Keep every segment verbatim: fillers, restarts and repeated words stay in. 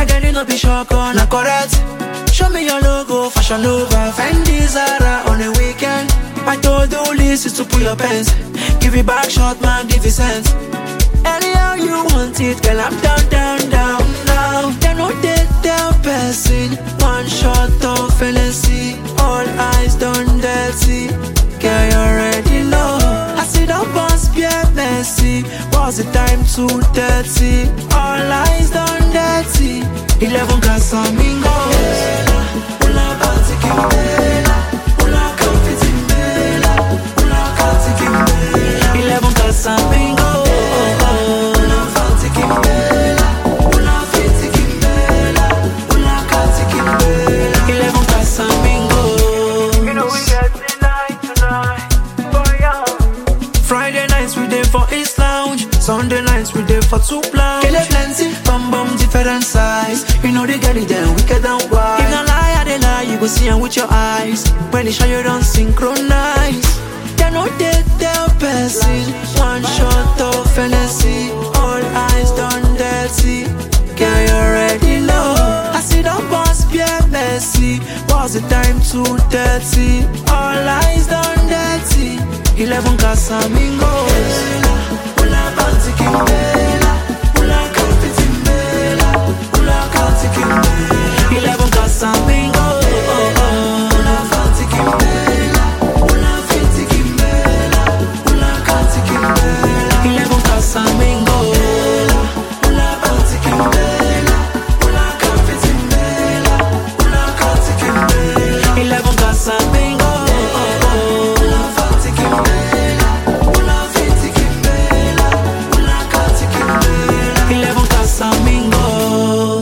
then you no be shock on a correct. Show me your logo, Fashion Nova, Fendi, Zara on the weekend. I told you listen to pull your pants. Give it back short, man, give it sense. Anyhow you want it, girl, I'm down, down, down, down. They know they tell person. One shot of N S C, all eyes done dirty. Girl, you already know. I see the boss be messy. Was the time too dirty? All eyes done dirty. Eleven Casamigos. Ula Bati Kimbela. Ula Confetti Mela. Ula Kati Kimbela. Eleven Casamigos. Ula Bati Kimbela. Ula Fiti Kimbela. Ula Kati Kimbela. Eleven Casamigos. You know we get tonight, tonight. Boy, yeah. Friday nights we there for East Lounge. Sunday nights we there for two lounge. Kill it plenty, bum bum different size. You know they get it then wicked and wide. If not lie, I they lie, you go see them with your eyes. When they show you don't synchronize. They know they tell person. One shot of N S C, all eyes done dirty. Girl, you already know. I see the boss be messy. Was the time too dirty? All eyes done dirty. Eleven Casamigos. Ula Bati Kimbela. Ula Confetti Mela. Ula Kati Kimbela. Eleven Casamigos. Ula Bati Kimbela. Ula Fiti Kimbela. Ula Kati Kimbela. Eleven Casamigos. Ula Bati Kimbela. Ula Confetti Mela. Ula Kati Kimbela. Eleven Casamigos. Ula Bati Kimbela. Ula Fiti Kimbela. Ula Kati Kimbela. Eleven Casamigos.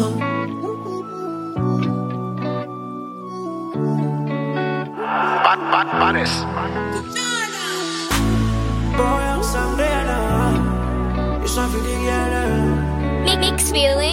Bad, bad, baddest. Boy, I'm somewhere now. It's not for the girl. Mix feeling.